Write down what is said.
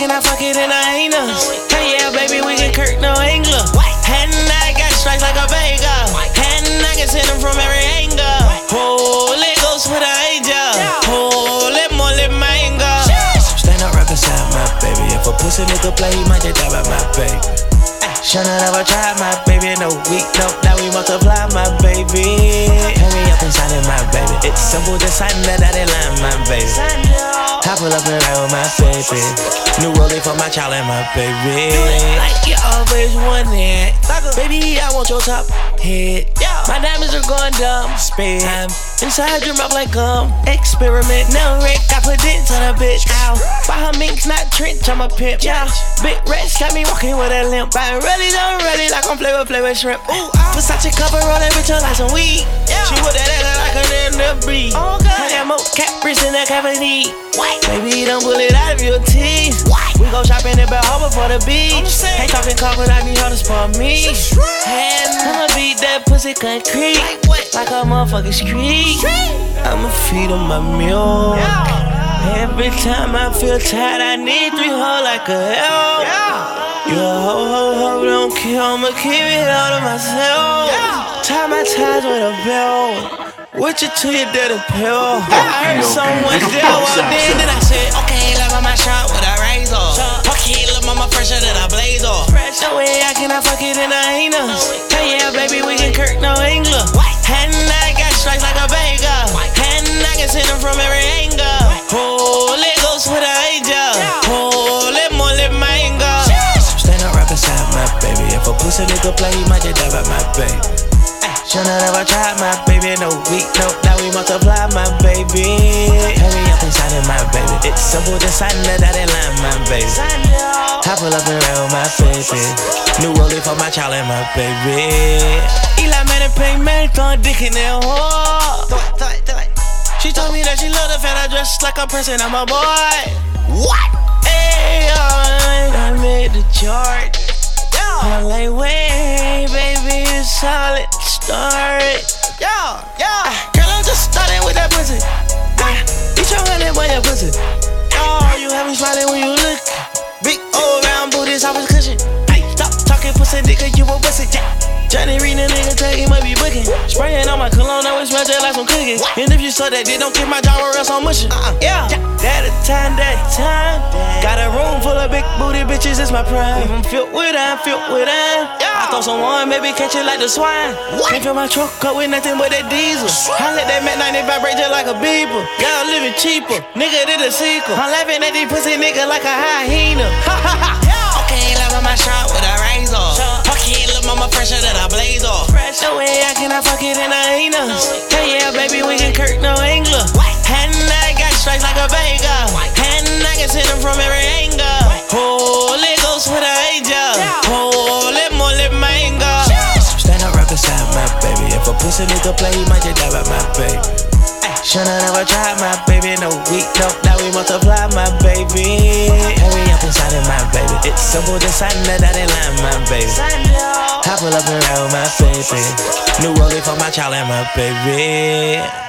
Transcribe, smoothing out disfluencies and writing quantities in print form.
can I fuck it in the anus? Hey, yeah, baby, we get Kirk, no angler. And I got strikes like a Vega. And I can send them from every angle. Holy Ghost with an angel. Holy moly mango. Stand up right beside my baby. If a pussy nigga play, he might just die by my baby. Should've never tried my baby, no weak, no, now we multiply my baby. Hurry up inside of my baby. It's simple, just sign that dotted line, my baby. I pull up and ride with my baby. New rollie for my child and my baby. Like you always wanted, baby, I want your top head. My diamonds are going dumb, spin. I'm inside your mouth like gum. Experiment, no wreck, I put dents on a bitch. Ow, buy her minks, not trench, I'm a pimp. Yeah, big rats got me walking with a limp. I'm ready like I'm flavor shrimp. Ooh, Versace cover on that bitch like some weed. She with that ass like a damn the breed. I got more Caprice in that cavity. Baby, don't pull it out of your teeth. We go shopping at Bell Harbor for the beach. Ain't talking car, but I need her to spot me. And I'ma beat that pussy concrete like a motherfucking street. I'ma feed on my mule. Every time I feel tired, I need 3 hoes like a hell. You a ho, don't kill, I'ma keep it all to myself. Tie my ties with a belt. With you to your daddy pill. I heard someone there walked in, then I said, okay, love on my shot with a razor. Okay, love on my fresher than a blazer. No way I cannot fuck it in the anus. Hey, yeah, baby, we get Kirk, no angler. And I got strikes like a Vega. And I can send them from every angle. Holy Ghost with an angel. Holy moly mango. Stand up right beside my baby. If a pussy nigga play, he might just die by my baby. Should've never tried my baby, no weak, no, now we multiply my baby. Hurry up inside of my baby. It's simple, just sign that dotted line, my baby. I pull up and ride with my baby. New rollie for my child and my baby. Eli man and pay man, throwing dick in their hole. She told me that she love the fat, I dress like a prince and I'm a boy. What? Hey, I made the chart. I'm like, wait, baby, it's solid. Start. Girl, I'm just starting with that pussy. Eat your honey boy, your pussy. Oh, you have me smiling when you look. Big old round booties, I was cushion. Stop talking pussy, nigga, you a pussy. Johnny Reed, a nigga tell he might be booking. Spraying on my cologne, I would smell just like some cookies. And if you saw that, they don't keep my job or else I'm mushing. Yeah, that time. Got a room full of big booty bitches, it's my prime. I'm filled with them. I throw someone, maybe catch it like the swine. Can't fill my truck up with nothing but that diesel. I let that Mac 90 vibrate just like a beeper. Y'all living cheaper, nigga did a sequel. I'm laughing at these pussy niggas like a hyena. Okay, love on my shot with a razor. Okay, look mama fresher than a blazer. No way I cannot fuck it in the anus. Hey, yeah, baby, we get Kirk, no angler. And I got strikes like a Vega. And I can send them from every angle. Holy Ghost with an angel. Holy moly mango. Stand up right beside my baby. If a pussy nigga play, he might just die by my baby. Should've never tried my baby, no weak, no, now we multiply my baby. Hurry up inside of my baby. It's simple, just sign that dotted line, my baby. I pull up and ride with my baby. New rollie for my child and my baby.